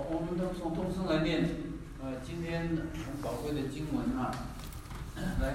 我们都从同声来念，今天很宝贵的经文啊，来。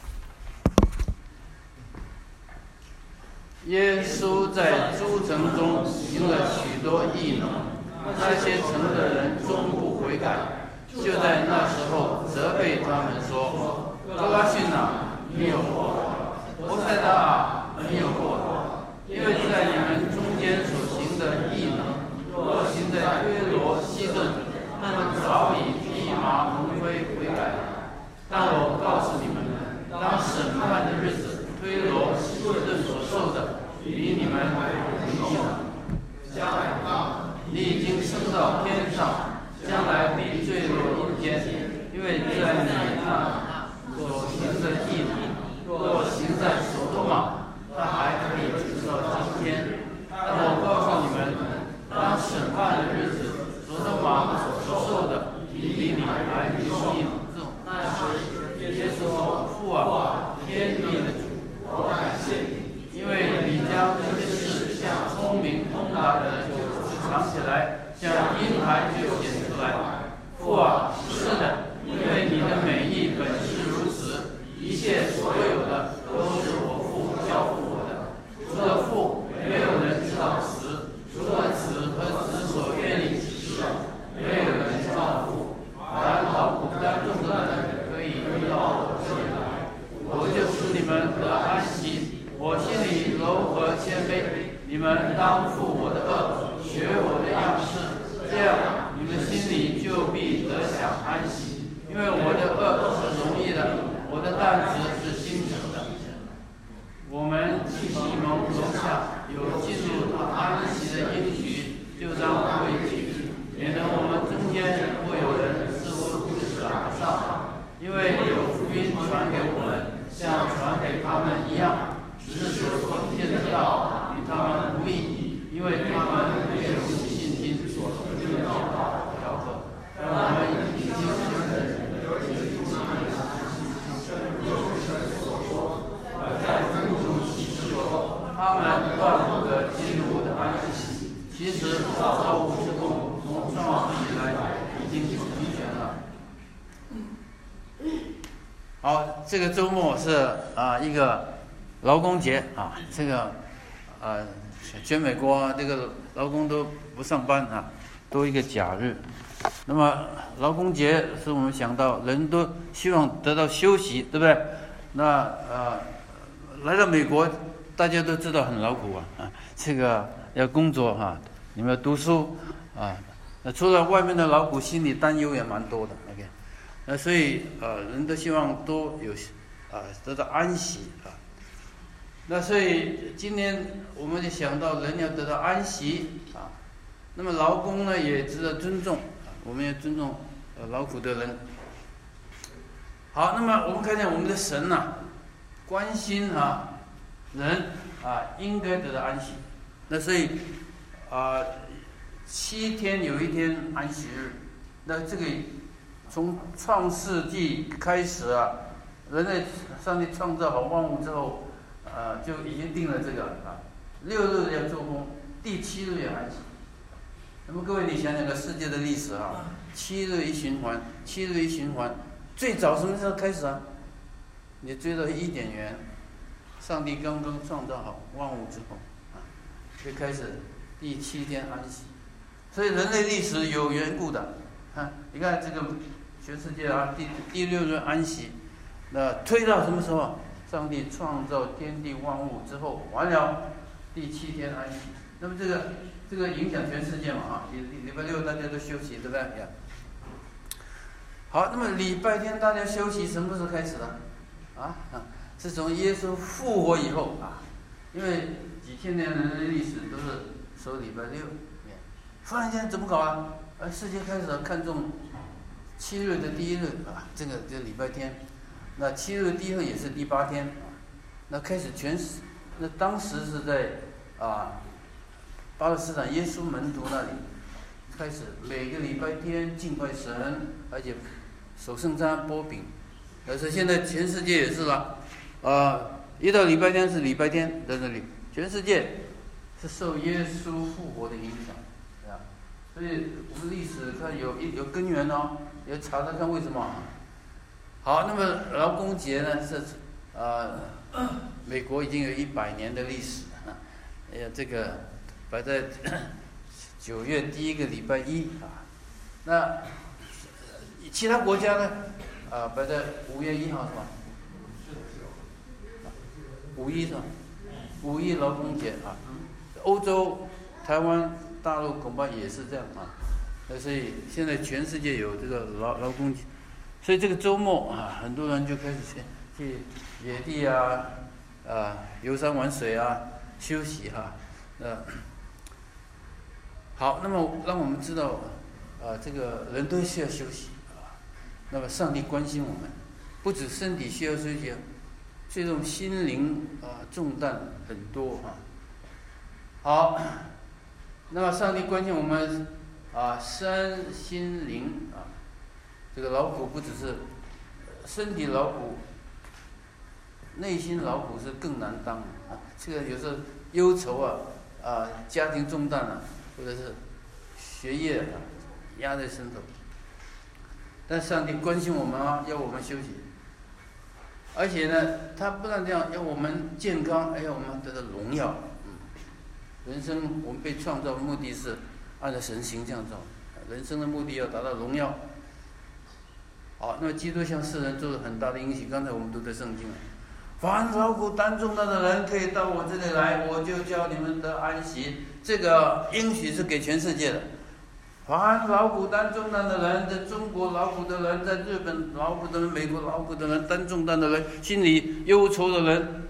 耶稣在诸城中行了许多异能，那些城的人终不悔改，就在那时候责备他们说：哥拉汛啊，你有祸了；伯赛大啊，你有祸了！因为在你们中间所行的异能，若行在推罗、西顿，他们早已披麻蒙灰悔改了。但我告诉你们，当审判的日子，推罗、西顿所受的，比你们容易了。将来你已经升到天上，将来必坠落阴间，因为在你那所行的义若行在所多玛，他还可以直到今天。但我告诉你们，当审判的日子，所多玛所受的比你还容易。那时耶稣说：父啊，天地的主，我感谢你，因为你将这些事向聪明通达的人藏起来，向婴孩就显出来。父啊，是的，因为你的美意本是如此，一切所有的都是我父交付我的。除了父，没有人知道子；除了子和子所愿意启示的，没有人知道父。凡劳苦担重的人，可以到我这里来，我就使你们得安息。我心里柔和谦卑，你们当负我的恶，学我的样式，这样你们心里就必得享安息。因为我的恶是容易的，我的担子是轻省的。我们既蒙楼下有进入安息的应许，就当回去，免得我们中间若有人似乎不赶不上，因为有福音传给我们，像传给他们一样。只是所听见的道与他们无异，因为他们没有信心所听见的道调和。但我们已经承认，他们断不得进入我的安息。其实造物之功从创世以来已经成全了。好，这个周末是一个劳工节啊，这个全美国这个劳工都不上班啊，多一个假日。那么劳工节是我们想到人都希望得到休息，对不对？那来到美国，大家都知道很劳苦啊，这个要工作哈，你们要读书啊。那除了外面的劳苦，心理担忧也蛮多的。OK， 所以人都希望都有得到安息啊。那所以今天我们就想到人要得到安息啊，那么劳工呢也值得尊重啊，我们也尊重劳苦的人。好，那么我们看见我们的神呐，关心人应该得到安息。那所以7天有一天安息日，那这个从创世纪开始人类上帝创造好万物之后。就已经定了这个6日要做工，第7日要安息。那么各位，你想想看世界的历史7日一循环，7日一循环，最早什么时候开始你追到伊甸园，上帝刚刚创造好万物之后就开始第7天安息。所以人类历史有缘故的你看这个全世界第6日安息，那推到什么时候？上帝创造天地万物之后，完了第7天安息。那么这个影响全世界嘛礼拜6大家都休息，对不对？好，那么礼拜天大家休息什么时候开始的？是从耶稣复活以后因为几千年人类历史都是守礼拜6，忽然间怎么搞世界开始看重7日的第1日这个礼拜天。那7日第1日也是第8天那开始那当时是在巴勒斯坦耶稣门徒那里开始每个礼拜天敬拜神，而且守圣餐擘饼。但是现在全世界也是了一到礼拜天是礼拜天在这里，全世界是受耶稣复活的影响所所以我们历史看有根源哦，要查查看为什么。好，那么劳工节呢是美国已经有100年的历史了，这个摆在9月第一个礼拜一啊。那其他国家呢摆在5月1号是吧？5·1是吧？5·1劳工节啊。欧洲、台湾、大陆恐怕也是这样啊。所以现在全世界有这个劳工节，所以这个周末啊，很多人就开始去野地游山玩水休息好，那么让我们知道这个人都需要休息那么上帝关心我们，不止身体需要休息，这种心灵重担很多好，那么上帝关心我们身心灵这个劳苦不只是身体劳苦，内心劳苦是更难当这个有时候忧愁家庭重担或者是学业压在身头，但上帝关心我们要我们休息，而且呢，他不但这样，要我们健康，要我们得到荣耀。人生我们被创造的目的是按照神形象造，人生的目的要达到荣耀。好，那么基督向世人做了很大的应许，刚才我们读的圣经凡劳苦担重担的人可以到我这里来，我就叫你们得安息。这个应许是给全世界的。凡劳苦担重担的人，在中国劳苦的人，在日本劳苦的人，美国劳苦的人，担重担的人，心里忧愁的人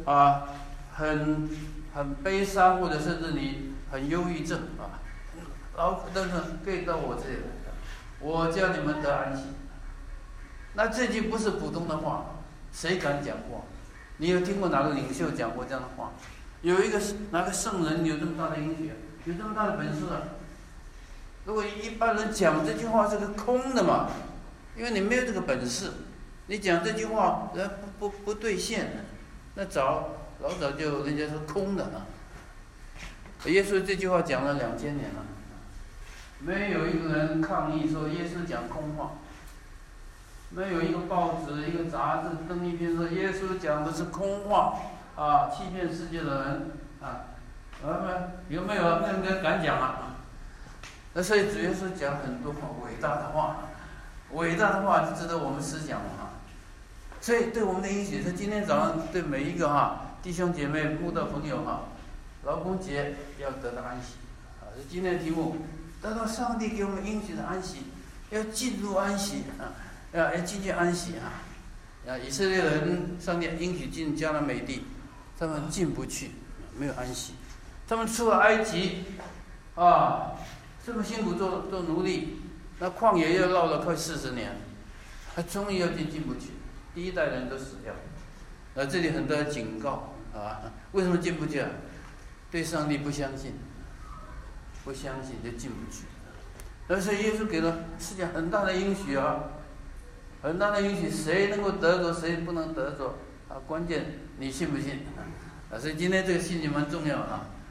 很悲伤，或者甚至你很忧郁症劳苦的人可以到我这里来，我叫你们得安息。那这句不是普通的话，谁敢讲话？你有听过哪个领袖讲过这样的话？有哪个圣人有这么大的应许，有这么大的本事如果一般人讲这句话是个空的嘛，因为你没有这个本事，你讲这句话人不兑现，那老早就人家说空的耶稣这句话讲了2000年了，没有一个人抗议说耶稣讲空话，没有一个报纸一个杂志登一篇说耶稣讲的是空话欺骗世界的人有没有？没有人敢讲那所以主耶稣讲很多伟大的话，伟大的话就值得我们思想所以对我们的应许是今天早上对每一个弟兄姐妹、慕道朋友劳工节要得到安息是今天的题目，得到上帝给我们应许的安息，要进入安息要进去安息以色列人上帝应许进迦南美地，他们进不去，没有安息。他们出了埃及这么辛苦做奴隶，那旷野又绕了快40年，他终于要进不去，第一代人都死掉。这里很多人警告为什么进不去对上帝不相信就进不去。但是耶稣给了世界很大的应许很大的应许，谁能够得着，谁不能得着关键你信不信所以今天这个信息蛮重要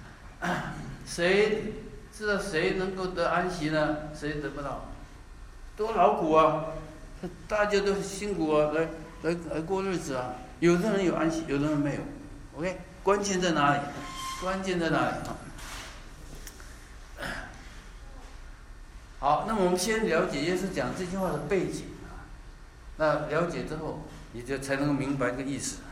谁知道谁能够得安息呢？谁得不到？多劳苦大家都辛苦来过日子有的人有安息，有的人没有。OK， 关键在哪里？好，那么我们先了解耶稣讲这句话的背景那了解之后，你就才能够明白这个意思。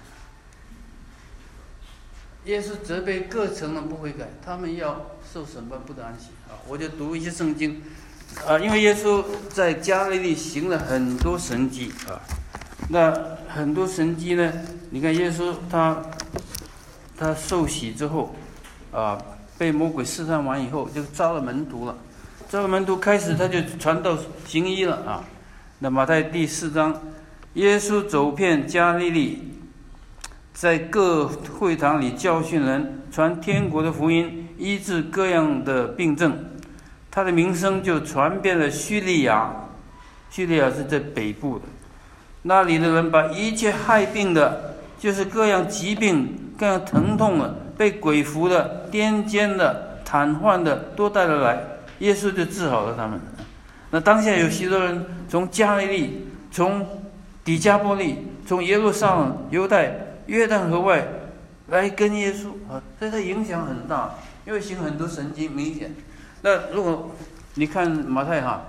耶稣责备各城人不悔改，他们要受审判，不得安息我就读一些圣经因为耶稣在加利利行了很多神迹那很多神迹呢，你看耶稣他受洗之后被魔鬼试探完以后，就招了门徒了。招了门徒开始他就传道行医了那马太第4章，耶稣走遍加利利，在各会堂里教训人，传天国的福音，医治各样的病症。他的名声就传遍了叙利亚是在北部的。那里的人把一切害病的，就是各样疾病、各样疼痛的、被鬼附的、癫痫的、瘫痪的，都带了来， 耶稣就治好了他们。那当下有许多人从加利利、从底加波利、从耶路撒冷、犹太、约旦河外来跟耶稣啊，所以它影响很大，因为行很多神迹明显。那如果你看马太哈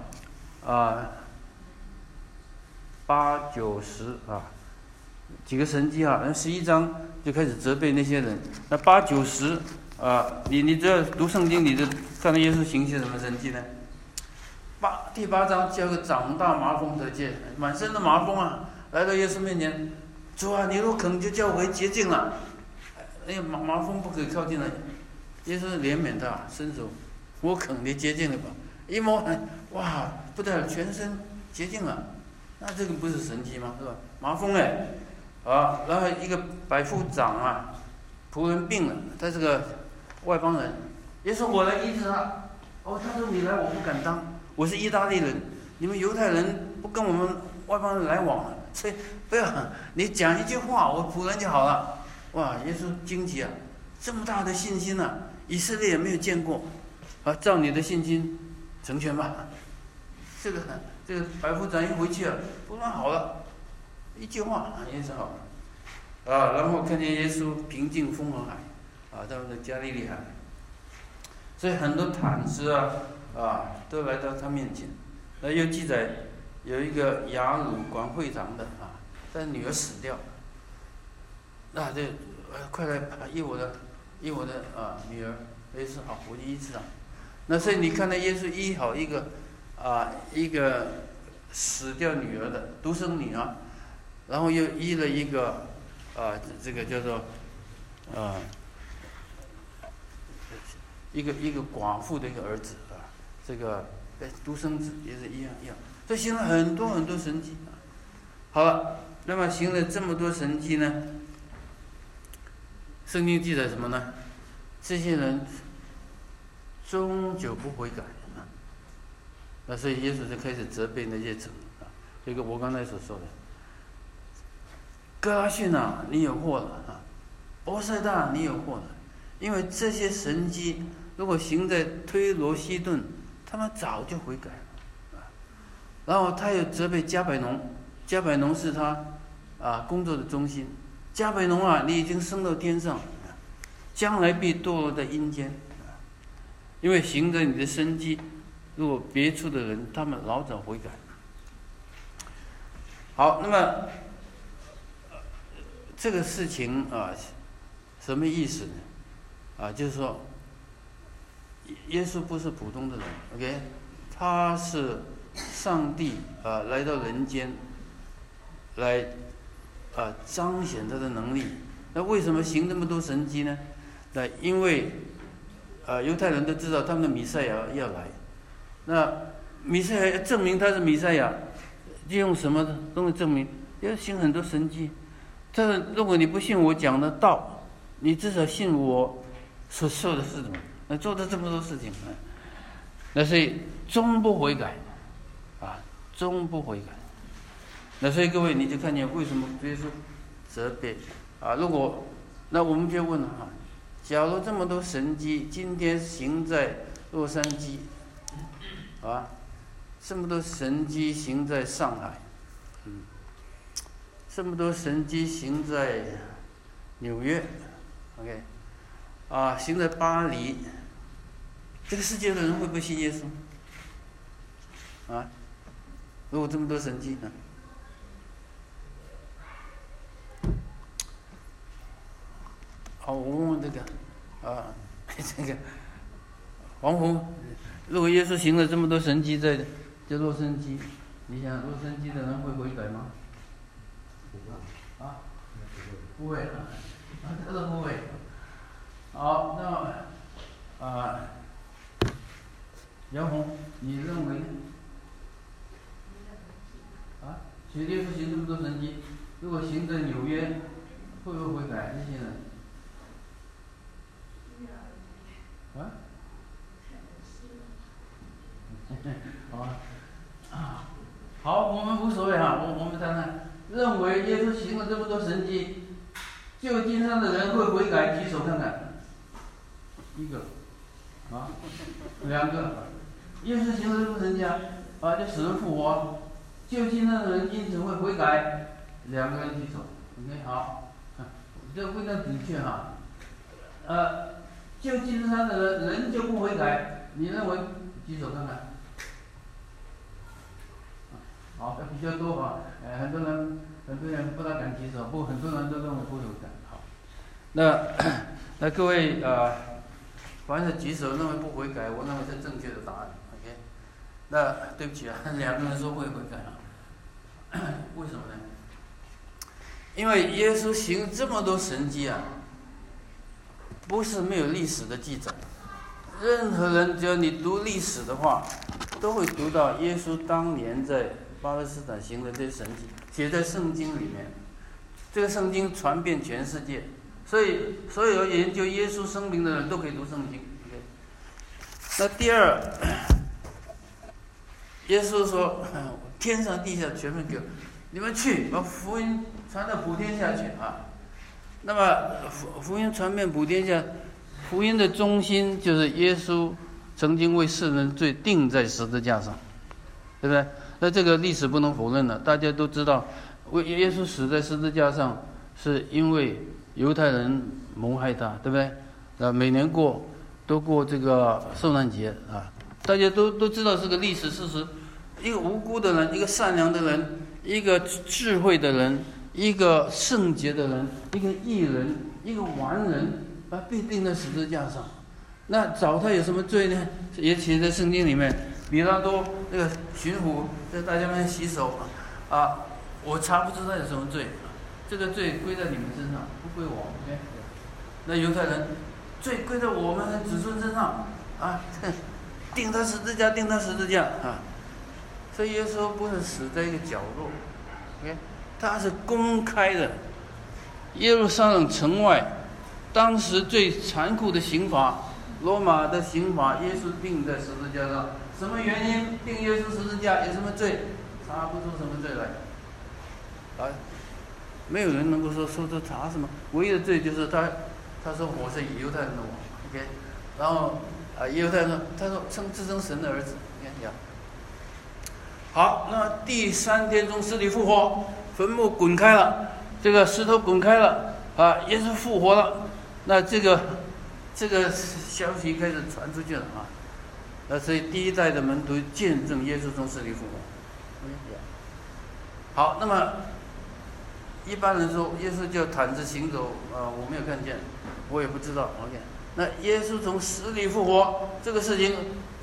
8、9、10几个神迹那11章就开始责备那些人。那8、9、10你只要读圣经，你就看到耶稣行些什么神迹呢？第8章叫个长大麻风得见，满身的麻风来到耶稣面前，主啊，你若肯就叫我为洁净了。麻风不可以靠近了。耶稣怜悯他，伸手，我肯你洁净了吧。一摸，哇，不得了，全身洁净了。那这个不是神迹吗？是吧？麻风然后一个百夫长仆人病了，他是个外邦人，耶稣我来医治他。他说你来我不敢当，我是意大利人，你们犹太人不跟我们外邦人来往所以不要你讲一句话，我仆人就好了。哇，耶稣惊奇这么大的信心以色列也没有见过照你的信心成全吧。这个百夫长一回去仆人好了，一句话耶稣好了然后看见耶稣平静风和海他们的加利利海，所以很多毯子都来到他面前。那又记载有一个雅鲁管会堂的他女儿死掉，那就快来医我的女儿。耶稣好，我就医治他。那所以你看到耶稣医好一个死掉女儿的独生女然后又医了一个这个叫做一个寡妇的一个儿子这个独生子也是一样。这行了很多很多神迹好了，那么行了这么多神迹呢，圣经记载什么呢？这些人终究不悔改那所以耶稣就开始责备那些城这个我刚才所说的哥拉汛你有祸了伯赛大你有祸了，因为这些神迹如果行在推罗西顿，他们早就悔改了然后他又责备加百农，加百农是他工作的中心。加百农你已经升到天上，将来必堕落在阴间，因为行着你的生机，如果别处的人他们老早悔改。好，那么这个事情什么意思呢？就是说耶稣不是普通的人 ，OK， 他是上帝来到人间来彰显他的能力。那为什么行那么多神迹呢？那因为犹太人都知道他们的弥赛亚要来，那弥赛亚要证明他是弥赛亚，就用什么东西证明？要行很多神迹。但是如果你不信我讲的道，你至少信我所受的是什么？那做的这么多事情那所以终不悔改终不悔改。那所以各位你就看见为什么耶稣责备如果那我们就问了假如这么多神迹今天行在洛杉矶这么多神迹行在上海这么多神迹行在纽约 OK 行在巴黎，这个世界的人会不会信耶稣如果这么多神迹呢？好，我问问这个这个黄宏，如果耶稣行了这么多神迹在洛杉矶，你想洛杉矶的人会悔改吗？不会他都不会。好，那杨红，你认为学耶稣行这么多神迹，如果行在纽约，会不会悔改？这些人好，我们无所谓我们谈谈，认为耶稣行了这么多神迹，旧经上的人会悔改，举手看看。一个，两个， 耶稣行了不成家啊，就使人复活，就近那个人因此会悔改，两个人举手 ，OK 好，这个非常准确哈，就近他的人就不悔改，你认为举手看看？好，比较多啊，很多人不大敢举手，不过很多人都认为不悔改。好，那各位凡是举手认为不悔改，我认为是正确的答案。OK， 那对不起啊，两个人说会悔改啊，为什么呢？因为耶稣行这么多神迹啊，不是没有历史的记载。任何人只要你读历史的话，都会读到耶稣当年在巴勒斯坦行的这些神迹，写在圣经里面。这个圣经传遍全世界，所以所有研究耶稣生平的人都可以读圣经。那第二，耶稣说：“天上地下全部给我，你们去把福音传到普天下去啊！”那么福音传遍普天下，福音的中心就是耶稣曾经为世人罪钉在十字架上，对不对？那这个历史不能否认了，大家都知道，为耶稣死在十字架上，是因为犹太人谋害他，对不对？每年都过这个受难节啊，大家都知道是个历史事实。一个无辜的人，一个善良的人，一个智慧的人，一个圣洁的人，一个义人，一个完人，被钉在十字架上。那找他有什么罪呢？也写在圣经里面。比拉多那个巡抚在大家面前洗手啊，我查不出他有什么罪，这个罪归在你们身上，不归我。OK， 那犹太人罪归在我们的子孙身上啊，钉他十字架，钉他十字架啊。所以耶稣不是死在一个角落 ，OK， 他是公开的。耶路撒冷城外，当时最残酷的刑罚，罗马的刑罚，耶稣钉在十字架上。什么原因钉耶稣十字架？有什么罪？查不出什么罪来。没有人能够说出查什么。唯一的罪就是他说我是犹太人的王 ，OK， 然后犹太人他说自称神的儿子，你看呀。好，那第3天从死里复活，坟墓滚开了，这个石头滚开了啊，耶稣复活了。那这个消息开始传出去了啊。所以第一代的门徒见证耶稣从死里复活。好，那么一般人说耶稣就毯子行走，我没有看见，我也不知道。OK， 那耶稣从死里复活这个事情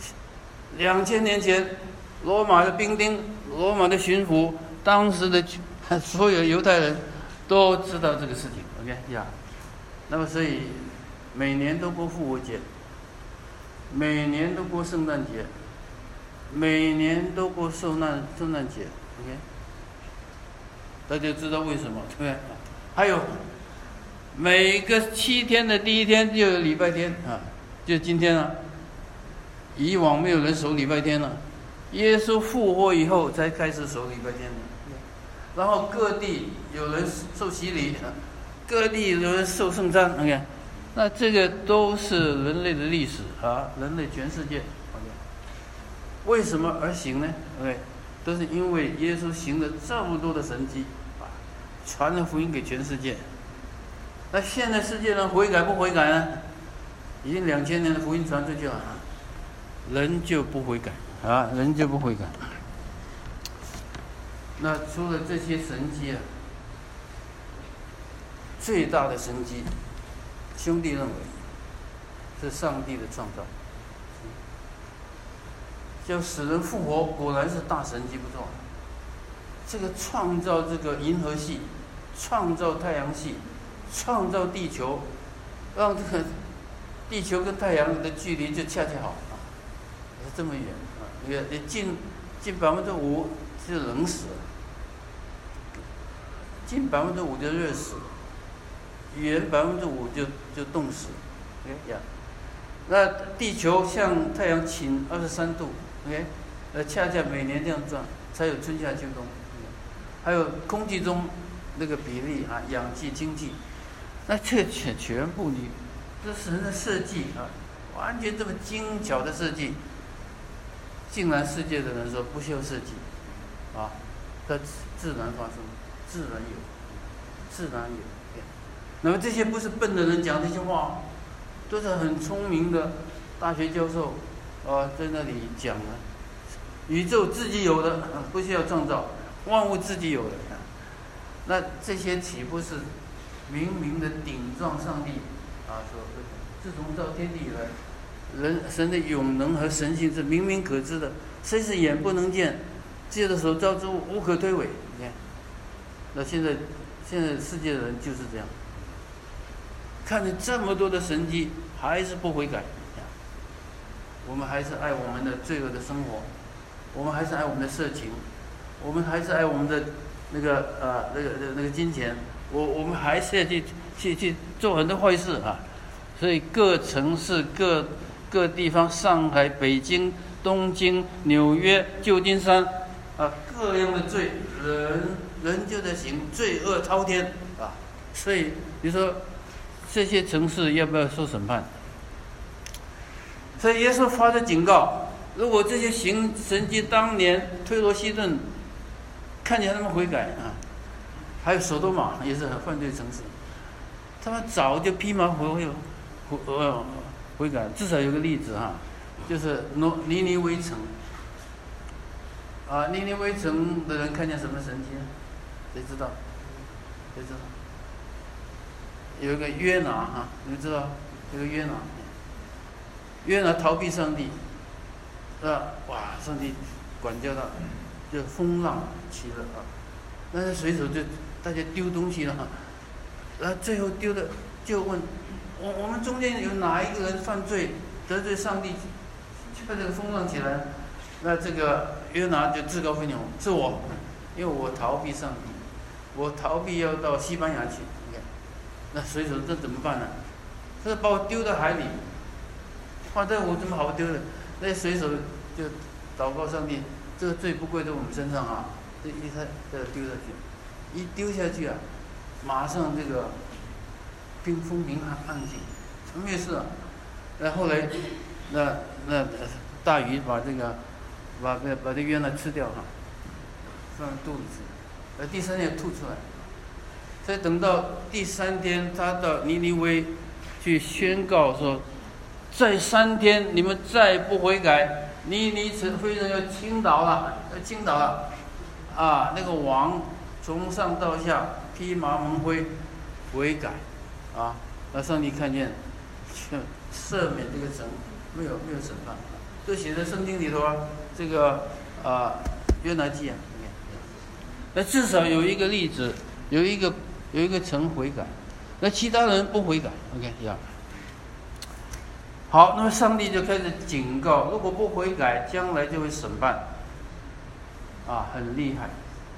，2000年前，罗马的兵丁、罗马的巡抚、当时的所有犹太人都知道这个事情。OK 呀，那么所以每年都过复活节。每年都过圣诞节，每年都过受难节 ，OK， 大家知道为什么，对不对？还有每个7天的第一天就有礼拜天啊，就今天啊。以往没有人守礼拜天了，耶稣复活以后才开始守礼拜天的。然后各地有人受洗礼，各地有人受圣餐 ，OK。那这个都是人类的历史啊，人类全世界 ，OK， 为什么而行呢 ？OK， 都是因为耶稣行了这么多的神迹，传了福音给全世界。那现在世界人悔改不悔改呢？已经2000年的福音传出去了，人就不悔改啊，人就不悔改。那除了这些神迹啊，最大的神迹。兄弟认为是上帝的创造，就使人复活，果然是大神迹不错。这个创造这个银河系，创造太阳系，创造地球，让这个地球跟太阳的距离就恰恰好啊，是这么远啊！你近5%就冷死了，近5%就热死了。远5%就冻死 ，OK 呀。那地球向太阳倾23度 ，OK， 恰恰每年这样转，才有春夏秋冬。还有空气中那个比例啊，氧气、氢气，那这全部这是人的设计啊，完全这么精巧的设计， 竟然世界的人说不需要设计，啊，它自然发生，自然有，自然有。那么这些不是笨的人讲这些话，都是很聪明的大学教授，在那里讲了，宇宙自己有的，不需要创造，万物自己有的。那这些岂不是明明的顶撞上帝啊？说自从造天地以来，神的永能和神性是明明可知的，虽是眼不能见，借着手造之物无可推诿。你看，那现在世界的人就是这样，看着这么多的神迹，还是不悔改。我们还是爱我们的罪恶的生活，我们还是爱我们的色情，我们还是爱我们的那个金钱，我们还是要去做很多坏事啊。所以各城市各地方，上海、北京、东京、纽约、旧金山啊，各样的罪，人就在行，罪恶滔天啊。所以你说这些城市要不要受审判？所以耶稣发的警告，如果这些行神迹当年推罗西顿看见他们悔改啊，还有索多玛也是很犯罪城市，他们早就披麻悔改。至少有个例子哈，就是尼尼微城啊，尼尼微城的人看见什么神迹呢？谁知道？谁知道？有一个约拿哈，你们知道？有个约拿逃避上帝，哇，上帝管教他，就风浪起了啊，那些水手就大家丢东西了哈，然后最后丢的就问我们中间有哪一个人犯罪得罪上帝，把这个风浪起来？那这个约拿就自告奋勇，是我，因为我逃避上帝，我逃避要到西班牙去。那水手这怎么办呢？他把我丢到海里，反正我怎么好丢的？那水手就祷告上帝，这个罪不归在我们身上啊！这一下给他丢下去，一丢下去啊，马上这个风平浪静，没事啊。那后来，那大鱼把这约拿吃掉哈，放肚子吃，第三天吐出来。所以等到第3天，他到尼尼微去宣告说，在3天你们再不悔改，尼尼非人要倾倒了，啊！那个王从上到下披麻蒙灰悔改，啊！那上帝看见，赦免这个城，没有审判，这写在圣经里头啊，这个约拿记啊，那至少有一个例子，有一个城悔改，那其他人不悔改 ，OK 呀。好，那么上帝就开始警告，如果不悔改，将来就会审判，啊，很厉害。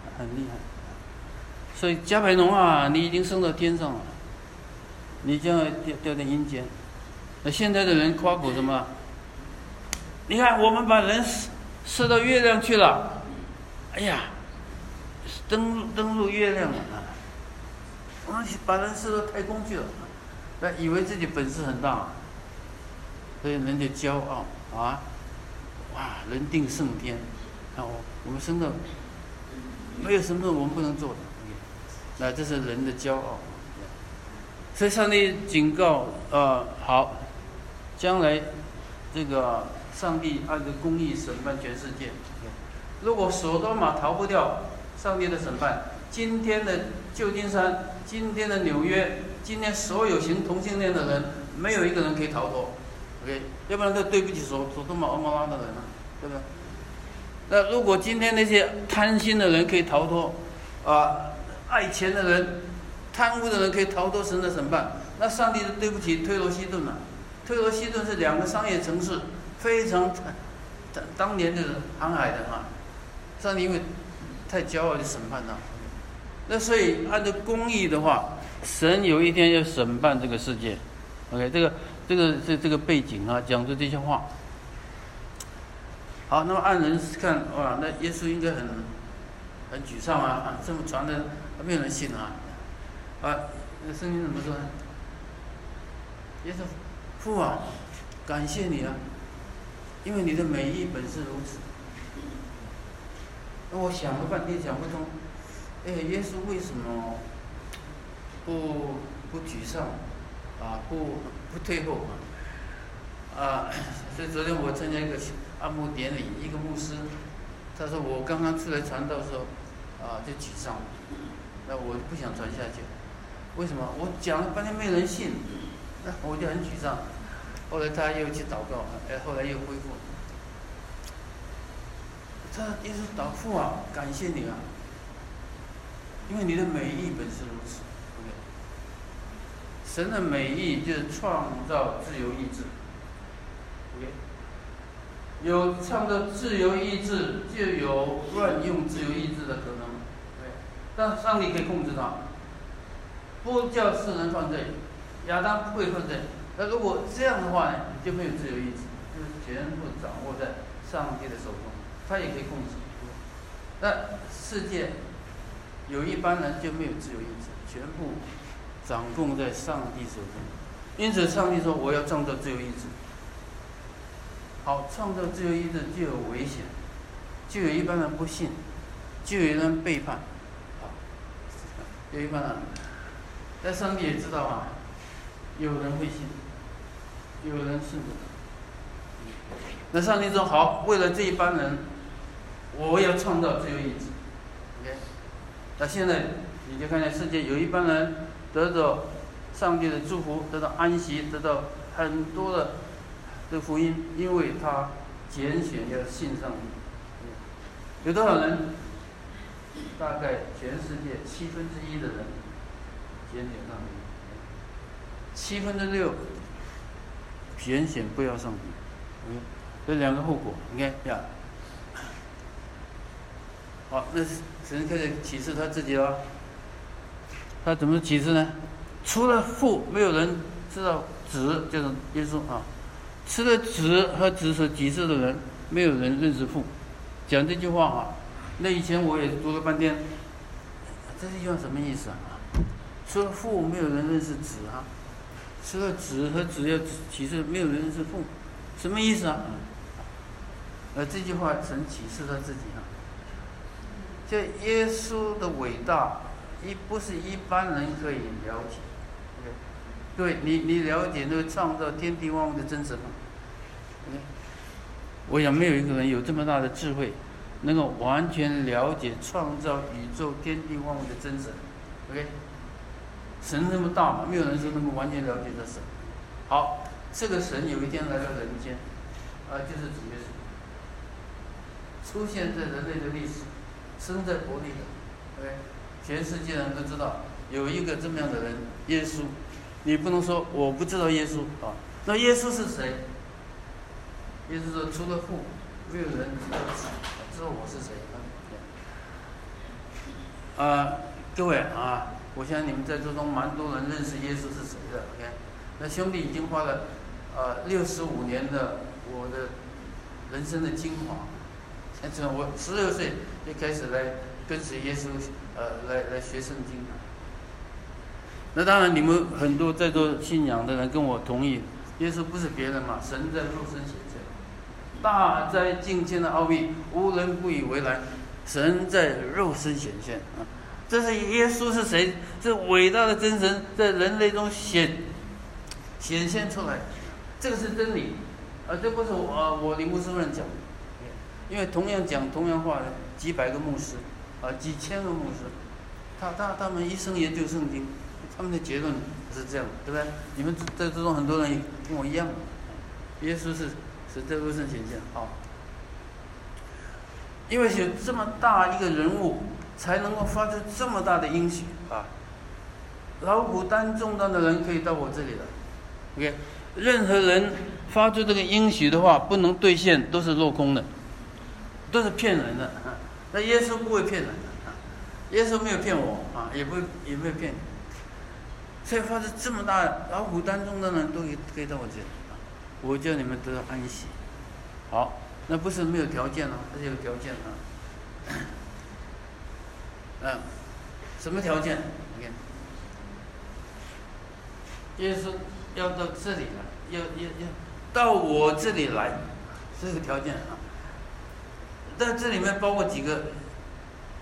所以加百农啊，你已经升到天上了，你将来掉在阴间。那现在的人夸口什么？你看我们把人射到月亮去了，哎呀，登陆月亮了啊！我们把人射到太空去了，那以为自己本事很大，所以人就骄傲啊！哇，人定胜天，啊，我们升到没有什么我们不能做的，那这是人的骄傲。所以上帝警告好，将来这个上帝按照公义审判全世界。如果索多玛逃不掉上帝的审判，今天的旧金山，今天的纽约，今天所有行同性恋的人，没有一个人可以逃脱 ，OK？ 要不然就对不起索多玛、蛾摩拉的人了，对不对？那如果今天那些贪心的人可以逃脱，爱钱的人、贪污的人可以逃脱神的审判，那上帝对不起推罗西顿了。推罗西顿是2个商业城市，非常当年就是航海的啊，上帝因为太骄傲就审判他。那所以按照公义的话，神有一天要审判这个世界。OK， 这个背景啊，讲出这些话。好，那么按人看，哇，那耶稣应该很沮丧啊，这么传的没有人信啊。那圣经怎么说呢？耶稣父啊，感谢你啊，因为你的美意本是如此。 我想了半天想不通，耶稣为什么不沮丧啊，不退后啊？所以昨天我参加一个按牧典礼，一个牧师，他说我刚刚出来传道的时候就沮丧了，那我不想传下去，为什么？我讲了半天没人信，那我就很沮丧。后来他又去祷告，后来又恢复。他耶稣祷父啊，感谢你啊，因为你的美意本是如此。OK， 神的美意就是创造自由意志。OK， 有创造自由意志，就有乱用自由意志的可能。对，但上帝可以控制他，不叫世人犯罪，亚当不会犯罪。那如果这样的话呢，就没有自由意志，就是全部掌握在上帝的手中，他也可以控制。那世界有一般人就没有自由意志，全部掌控在上帝手中。因此，上帝说：“我要创造自由意志。”好，创造自由意志就有危险，就有一般人不信，就有人背叛。有一般人，但上帝也知道啊，有人会信，有人信不。那上帝说：“好，为了这一班人。”我要创造自由意志 ，OK。那现在你就看见世界有一帮人得到上帝的祝福，得到安息，得到很多的福音，因为他拣选要信上帝。有多少人？大概全世界1/7的人拣选上帝，6%拣选不要上帝。这两个后果，你看呀。好，那神开始启示他自己了。他怎么启示呢？除了父，没有人知道子，就是耶稣啊。除了子和子所启示的人，没有人认识父。讲这句话啊，那以前我也读了半天，这句话什么意思啊？除了父，没有人认识子啊。除了子和子要启示，没有人认识父，什么意思啊？这句话神启示他自己啊。就耶稣的伟大，不是一般人可以了解。对，你了解那个创造天地万物的真神吗？我想没有一个人有这么大的智慧，能够完全了解创造宇宙天地万物的真神。OK， 神那么大嘛，没有人说能够完全了解这神。好，这个神有一天来到人间，就是主耶稣，出现在人类的历史。生在伯利恒 ，OK， 全世界人都知道有一个这么样的人，耶稣。你不能说我不知道耶稣啊。那耶稣是谁？耶稣说：“除了父，没有人知道子，知道我是谁。”各位啊，我相信你们在座中蛮多人认识耶稣是谁的。OK， 那兄弟已经花了65年的我的人生的精华。我16岁就开始来跟随耶稣，来学圣经。那当然，你们很多在座信仰的人跟我同意，耶稣不是别人嘛，神在肉身显现，大哉敬虔的奥秘，无人不以为然。神在肉身显现啊，这是耶稣是谁？这伟大的真神在人类中显现出来，这个是真理这不是我林牧师人讲的。因为同样讲同样话的几百个牧师，几千个牧师，他们一生研究圣经，他们的结论是这样，对不对？你们在座中很多人跟我一样，耶稣是在肉身显现，好，因为有这么大一个人物，才能够发出这么大的应许啊。劳苦担重担的人可以到我这里来 ，OK， 任何人发出这个应许的话，不能兑现，都是落空的。都是骗人的那耶稣不会骗人的耶稣没有骗我也没有骗你，所以发出这么大劳苦担重的人都可以到我这里我叫你们得到安息。好，那不是没有条件这是有条件什么条件？你看，耶稣要到这里来，要到我这里来，这个条件但这里面包括几个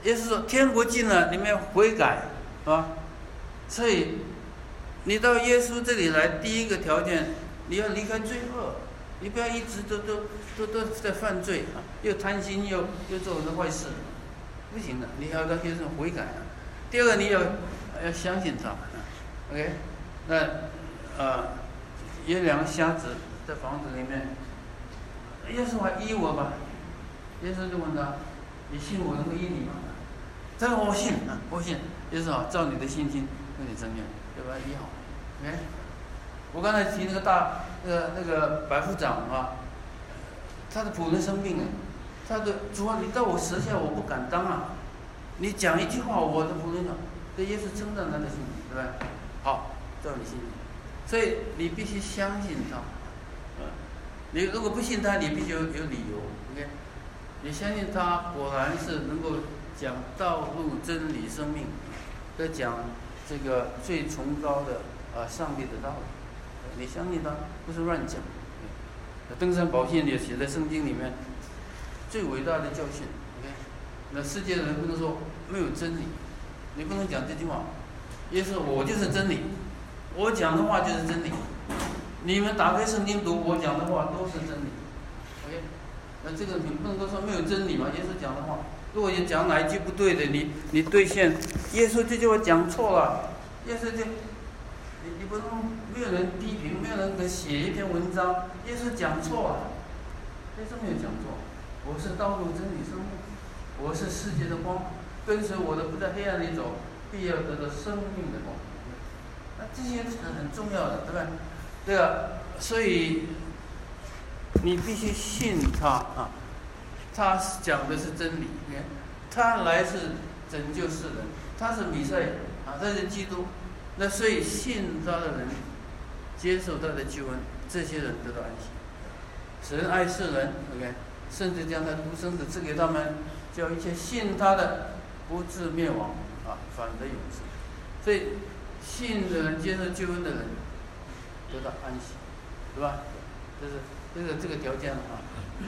也是说天国近了，你们要悔改，是吧？所以你到耶稣这里来，第一个条件你要离开罪恶，你不要一直都在犯罪啊，又贪心又做很多坏事，不行的，你要到耶稣悔改啊。第二个你要相信他 ，OK？ 那有2个瞎子在房子里面，耶稣还医我吧？耶稣就问他：“你信我能够医你吗？”他说：“我信啊，我信。”耶稣照你的信心跟你增援，要把他医好。OK？ 我刚才提那个百夫长啊，他的仆人生病了，他的主啊，你到我舌下我不敢当啊，你讲一句话，我的仆人讲，这耶稣称赞他的信心，对吧？好，照你信心，所以你必须相信他。你如果不信他，你必须有理由 ，OK？ 你相信他果然是能够讲道路、真理、生命，在讲这个最崇高的上帝的道理。你相信他，不是乱讲。登山宝训也写在圣经里面，最伟大的教训。OK？ 那世界的人不能说没有真理，你不能讲这句话。耶稣，我就是真理，我讲的话就是真理。你们打开圣经读，我讲的话都是真理。OK？ 那这个你不能够说没有真理嘛？耶稣讲的话，如果你讲哪一句不对的，你兑现耶稣这句话讲错了，耶稣就你不能没有人批评，没有人给写一篇文章，耶稣讲错了，耶稣没有讲错。我是道路、真理、生命，我是世界的光，跟随我的不在黑暗里走，必要得到生命的光。那这些是很重要的，对吧？对啊，所以你必须信他啊，他讲的是真理，他来是拯救世人，他是弥赛亚啊，他是基督。那所以信他的人，接受他的救恩，这些人得到安息。神爱世人 ，OK， 甚至将他独生子赐给他们，叫一切信他的不至灭亡啊，反得永生。所以信的人，接受救恩的人，得到安息，对吧？这是这个条件啊。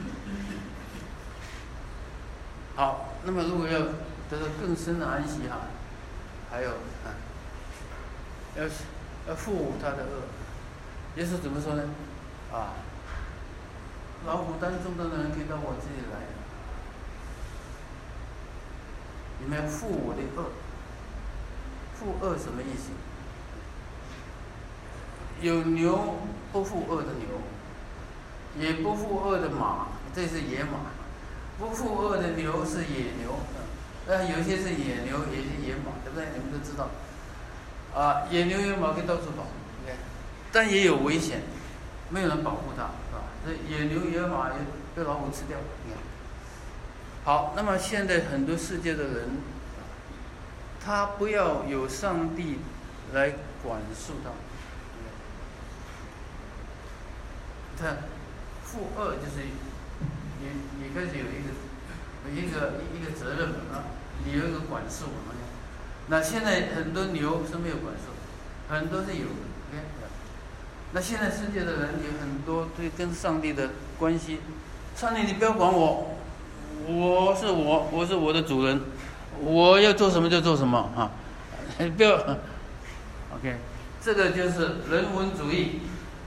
好，那么如果要得到更深的安息哈，还有要负他的恶。耶稣怎么说呢？劳苦担重担的人可以到我这里来，你们要负我的恶。负恶什么意思？有牛不负恶的牛，也不负恶的马，这是野马。不负恶的牛是野牛，有些是野牛，也是野马，对不对？你们都知道。野牛野马可以到处跑，但也有危险，没有人保护它，是吧？这野牛野马被老虎吃掉，你看。好，那么现在很多世界的人，他不要有上帝来管束他。他负恶就是你开始有一个责任啊，你有一个管束。那现在很多牛是没有管束，很多是有的。那现在世界的人有很多对跟上帝的关系，上帝你不要管我，我是我的主人，我要做什么就做什么啊，不要 ，OK， 这个就是人文主义。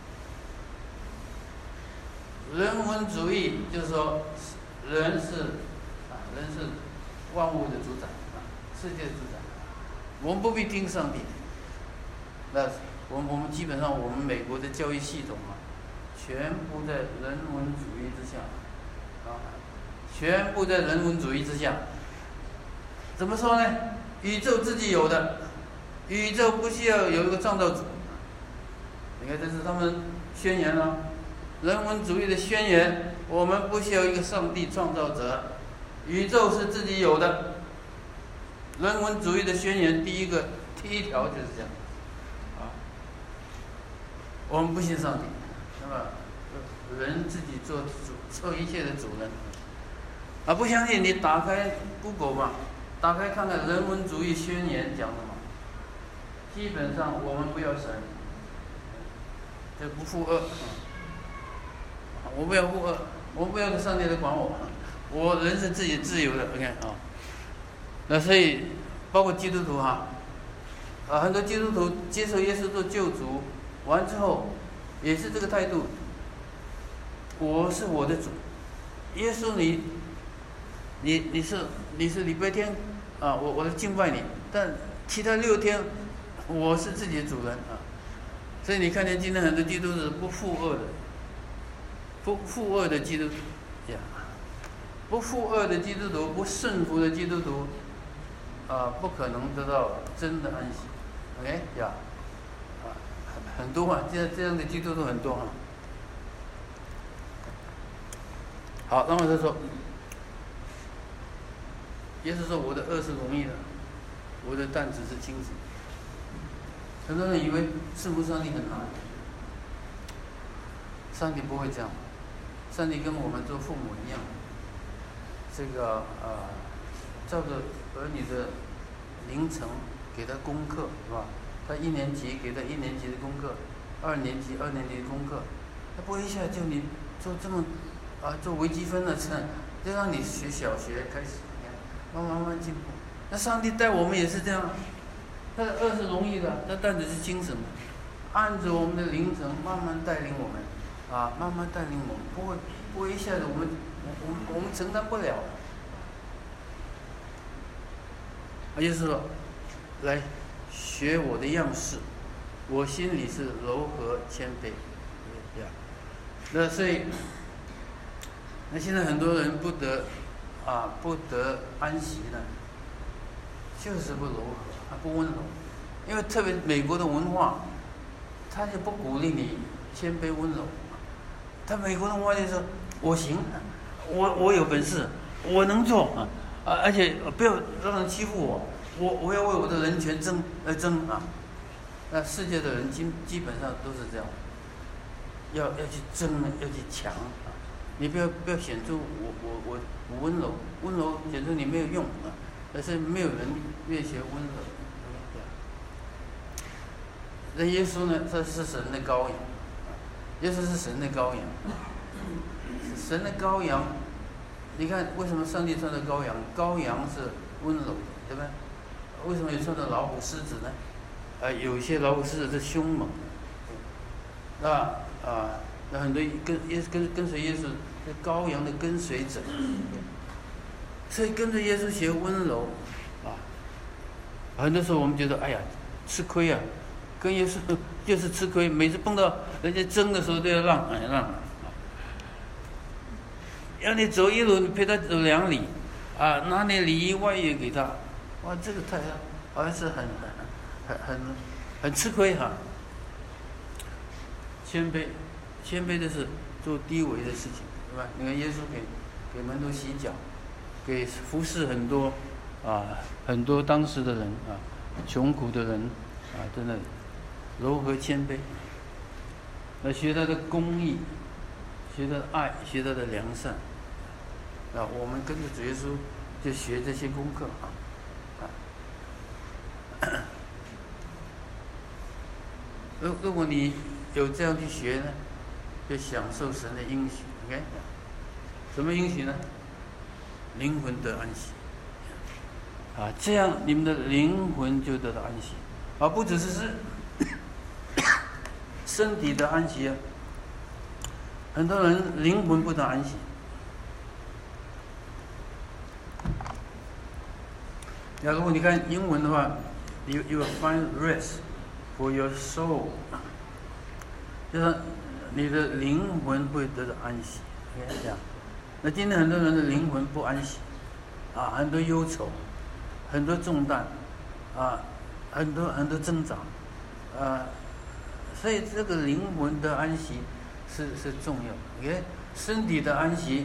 人文主义就是说，人是万物的主宰啊，世界的主宰。我们不必听上帝。那我们基本上我们美国的教育系统全部在人文主义之下，全部在人文主义之下。怎么说呢？宇宙自己有的，宇宙不需要有一个创造主。你看，这是他们宣言了。人文主义的宣言，我们不需要一个上帝创造者，宇宙是自己有的。人文主义的宣言第一条就是这样，我们不信上帝，那么人自己做一切的主人，不相信你打开 Google 嘛，打开看看人文主义宣言讲什么，基本上我们不要神，这不负恶。我不要负恶，我不要上帝来管我，我人是自己自由的 ，OK 啊。 那所以包括基督徒很多基督徒接受耶稣做救主完之后，也是这个态度。我是我的主，耶稣你是礼拜天我来敬拜你，但其他6天我是自己的主人所以你看见今天很多基督徒不负恶的基督徒不负恶的基督徒，不顺服的基督徒不可能得到真的安息。OK 很多这样的基督徒很多好，然后他说，耶稣说我的恶是容易的，我的担子是轻省。很多人以为顺服上帝很难，上帝不会这样，上帝跟我们做父母一样，这个照着儿女的龄程给他功课是吧？他1年级给他1年级的功课，2年级2年级的功课，他不会一下叫你做这么做微积分的就让你学小学开始，慢慢进步。那上帝带我们也是这样，他的恶是容易的，他担子是轻省的，按着我们的龄程慢慢带领我们，慢慢带领我们，不会一下子我们承担不了。耶稣说，来学我的样式，我心里是柔和谦卑。那所以，那现在很多人不得安息呢，就是不柔和，不温柔，因为特别美国的文化，他就不鼓励你谦卑温柔。他美国的文化就说，我行，我有本事，我能做而且不要让人欺负我要为我的人权争。那世界的人基本上都是这样，要去争，要去抢你不要显出我温柔，温柔显出你没有用但是没有人愿学温柔。那耶稣呢？这是神的羔羊，耶稣是神的羔羊，神的羔羊。你看为什么上帝创造羔羊？羔羊是温柔的，对吧？为什么有创造老虎、狮子呢？有一些老虎、狮子是凶猛的。那很多跟随耶稣是羔羊的跟随者，所以跟着耶稣学温柔很多时候我们觉得哎呀吃亏跟耶稣就是吃亏，每次碰到人家争的时候都要让，要你走1路，你陪他走2里拿你里衣外衣给他，哇，这个太好像是很吃亏谦卑的是做低微的事情，对吧？你看耶稣给门徒洗脚，给服侍很多当时的人穷苦的人真的柔和谦卑，学他的公义，学他的爱，学他的良善我们跟着主耶稣就学这些功课如果你有这样去学呢，就享受神的应许。OK， 什么应许呢？灵魂得安息这样你们的灵魂就得到安息不只是身体的安息很多人灵魂不得安息。如果你看英文的话 you will find rest for your soul， 就是你的灵魂会得到安息。那今天很多人的灵魂不安息很多忧愁，很多重担很多挣扎所以这个灵魂的安息是重要的。身体的安息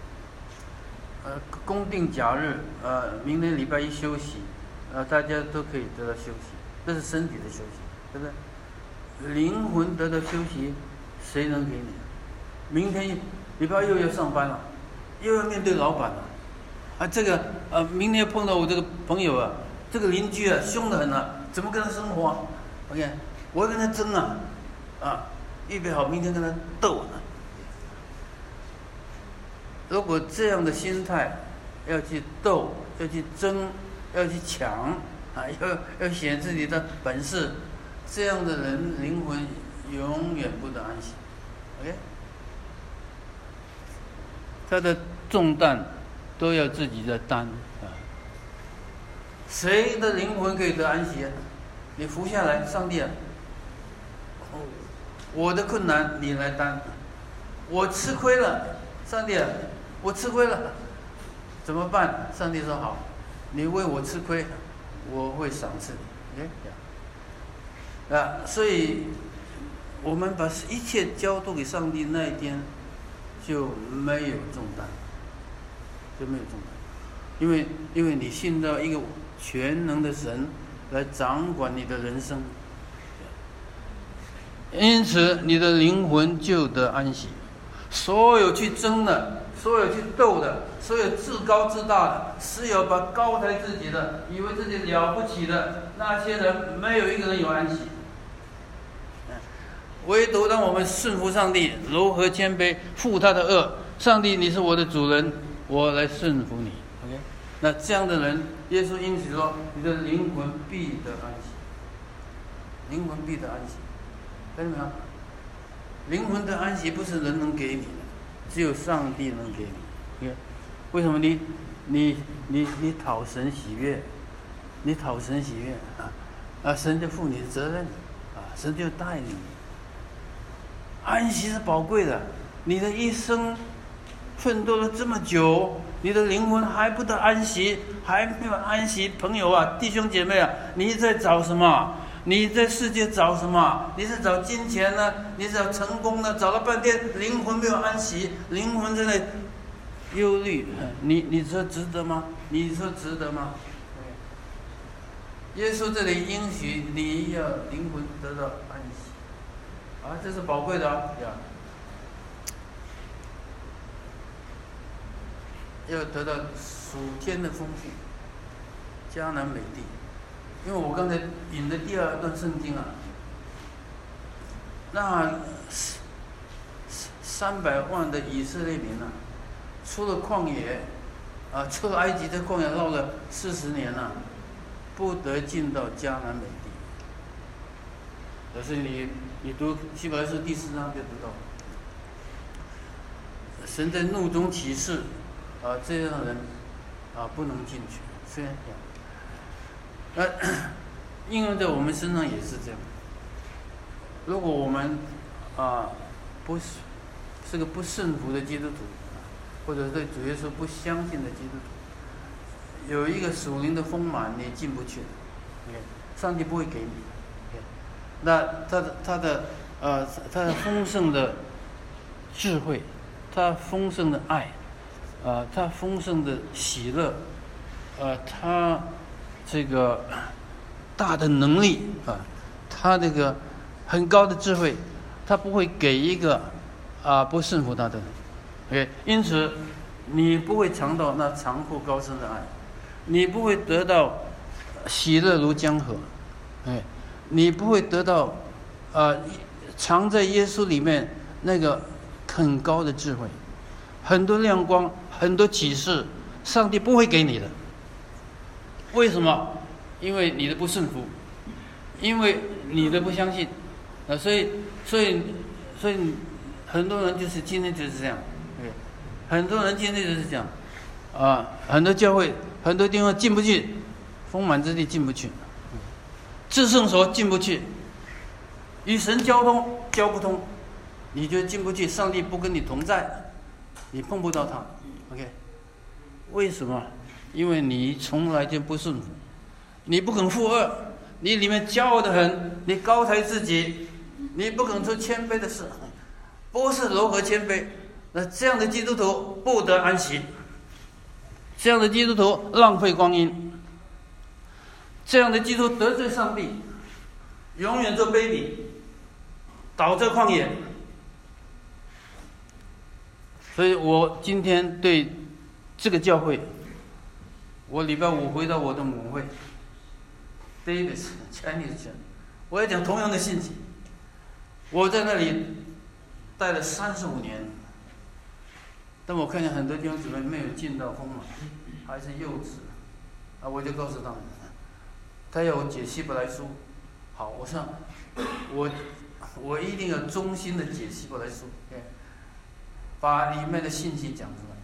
公定假日明天礼拜1休息大家都可以得到休息，这是身体的休息，对不对？灵魂得到休息谁能给你？明天礼拜6要上班了，又要面对老板了这个明天碰到我这个朋友这个邻居凶得很怎么跟他生活OK， 我要跟他争预备好明天跟他斗如果这样的心态要去斗，要去争， 要去抢要显自己的本事，这样的人灵魂永远不得安息。OK， 他的重担都要自己在担啊。谁的灵魂可以得安息啊？你服下来，上帝啊，我的困难你来担，我吃亏了，上帝啊，我吃亏了，怎么办？上帝说好，你为我吃亏，我会赏赐你。所以我们把一切交托给上帝那一天，就没有重担，就没有重担，因为你信到一个全能的神来掌管你的人生，因此你的灵魂就得安息。所有去争的，所有去斗的，所有自高自大的，只有把高抬自己的，以为自己了不起的那些人，没有一个人有安息。唯独当我们顺服上帝，柔和谦卑，负他的恶，上帝你是我的主人，我来顺服你。OK， 那这样的人，耶稣因此说，你的灵魂必得安息，灵魂必得安息，看到没有？灵魂的安息不是人能给你的，只有上帝能给你。OK， 为什么你讨神喜悦，你讨神喜悦神就负你的责任神就带你。安息是宝贵的，你的一生奋斗了这么久，你的灵魂还不得安息，还没有安息，朋友啊，弟兄姐妹啊，你在找什么？你在世界找什么？你是找金钱呢？你是找成功呢？找了半天，灵魂没有安息，灵魂在那忧虑，你说值得吗？你说值得吗？耶稣这里应许你要灵魂得到安息。这是宝贵的要得到属天的丰富，迦南美地。因为我刚才引的第二段圣经那300万的以色列民出了旷野出了埃及的旷野绕了40年不得进到迦南美地。可是你读希伯来书第4章就知道，神在怒中起誓这样的人不能进去。虽然应用在我们身上也是这样。如果我们不是个不顺服的基督徒，或者对主耶稣不相信的基督徒，有一个属灵的丰满你进不去的，上帝不会给你。那他的丰盛的智慧，他丰盛的爱，他丰盛的喜乐，他这个大的能力他这个很高的智慧，他不会给一个不顺服他的人。因此你不会尝到那长阔高深的爱，你不会得到喜乐如江河，你不会得到藏在耶稣里面那个很高的智慧，很多亮光，很多启示，上帝不会给你的。为什么？因为你的不顺服，因为你的不相信所以很多人就是今天就是这样，很多人今天就是这样很多教会很多地方进不去，丰满之地进不去，至圣所进不去，与神交通交不通，你就进不去，上帝不跟你同在，你碰不到他。 OK， 为什么？因为你从来就不顺服，你不肯负恶，你里面骄傲得很，你高抬自己，你不肯做谦卑的事，不是柔和谦卑。那这样的基督徒不得安息，这样的基督徒浪费光阴，这样的基督徒得罪上帝，永远做卑鄙，倒在旷野。所以我今天对这个教会，我礼拜五回到我的母会 Davis Chinese Church， 我也讲同样的信息。我在那里待了35年，但我看见很多弟兄姊妹没有进到丰满，还是幼稚我就告诉他们，他要我解希伯来书，好，我说我一定要衷心的解希伯来书，把里面的信息讲出来。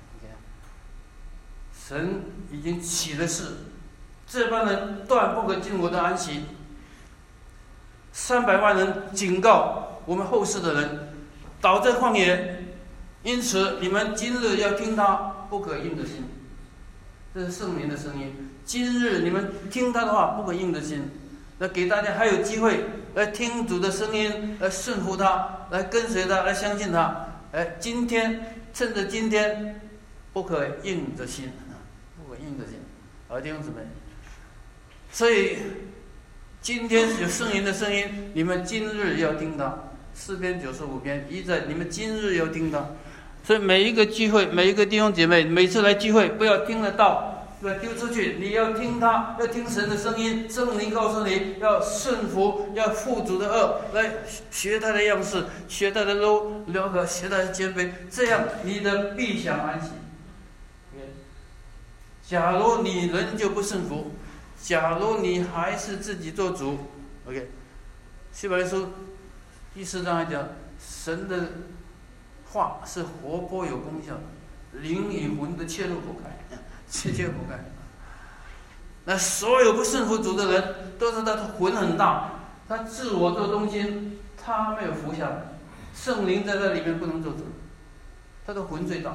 神已经起了誓，这帮人断不可进我的安息。300万人警告我们后世的人，倒在旷野，因此你们今日要听他，不可硬着心。这是圣灵的声音。今日你们听他的话，不可硬着心。那给大家还有机会来听主的声音，来顺服他，来跟随他，来相信他。今天趁着今天，不可硬着心，不可硬着心。弟兄姊妹，所以今天有圣灵的声音，你们今日要听他。诗篇95篇一在，你们今日要听他。所以每一个聚会，每一个弟兄姐妹，每次来聚会，不要听得到，不要丢出去，你要听他，要听神的声音。圣灵告诉你要顺服，要负主的恶，来学他的样式，学他的柔和，学他的谦卑，这样你的必享安息。假如你仍旧不顺服，假如你还是自己做主 ，OK， 希伯来书第4章还讲，神的话是活泼有功效的，灵与魂的切入口开，切口开。那所有不顺服主的人，都是他的魂很大，他自我做中心，他没有服下来，圣灵在这里面不能做主，他的魂最大，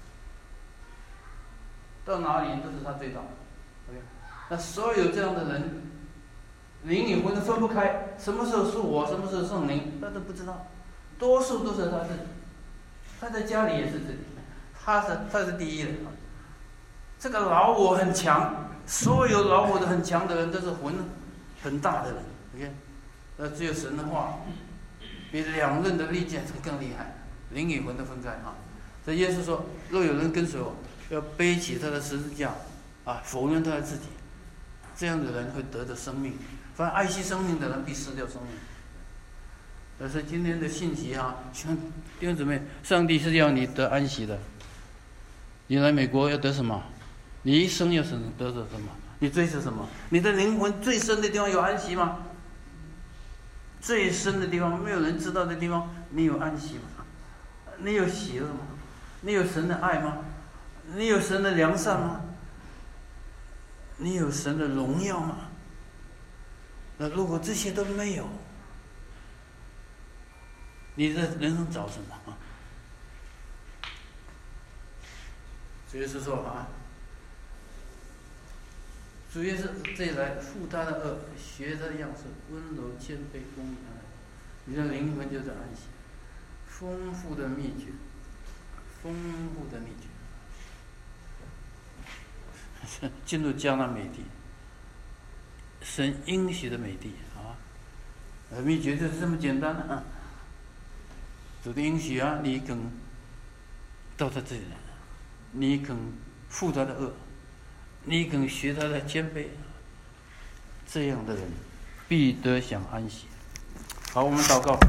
到哪里都是他最大。OK， 那所有这样的人，灵与魂都分不开，什么时候是我，什么时候是圣灵，他都不知道，多数都是他自己。他在家里也是自己，他是第一人。这个老我很强，所有老我的很强的人都是魂很大的人。OK， 那只有神的话比2刃的利剑更厉害，灵与魂都分开啊。所以耶稣说，若有人跟随我，要背起他的十字架否认他的自己，这样的人会得着生命。凡爱惜生命的人必失掉生命。但是今天的信息弟兄姊妹，上帝是要你得安息的。你来美国要得什么？你一生要得着什么？你追求什么？你的灵魂最深的地方有安息吗？最深的地方，没有人知道的地方，你有安息吗？你有喜乐吗？你有神的爱吗？你有神的良善吗？你有神的荣耀吗？那如果这些都没有，你的人生找什么？主耶稣说主耶稣这一来负他的恶，学他的样式，温柔谦卑公义安慰，你的灵魂就是安息。丰富的秘诀，丰富的秘诀，进入迦南美地，神应许的美地秘诀就是这么简单主的应许你肯到他这里来，你肯负他的恶，你肯学他的谦卑，这样的人必得享安息。好，我们祷告。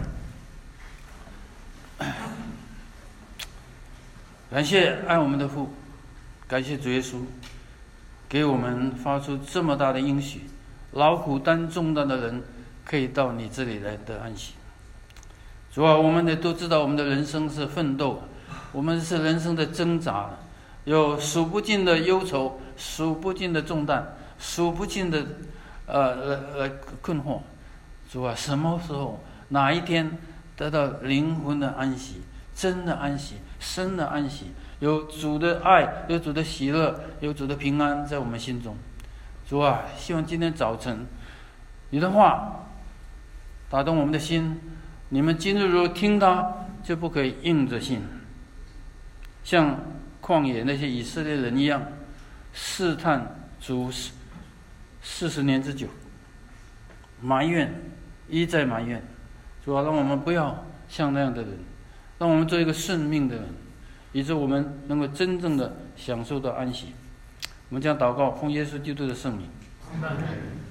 感谢爱我们的父，感谢主耶稣给我们发出这么大的应许，劳苦担重担的人可以到你这里来得安息。主啊，我们也都知道我们的人生是奋斗，我们是人生的挣扎，有数不尽的忧愁，数不尽的重担，数不尽的困惑。主啊，什么时候哪一天得到灵魂的安息，真的安息，深的安息，有主的爱，有主的喜乐，有主的平安在我们心中。主啊，希望今天早晨你的话打动我们的心，你们今日如听他，就不可以硬着心，像旷野那些以色列人一样试探主40年之久，埋怨，一再埋怨。主啊，让我们不要像那样的人，让我们做一个顺命的人，以致我们能够真正的享受到安息。我们将祷告，奉耶稣基督的圣名。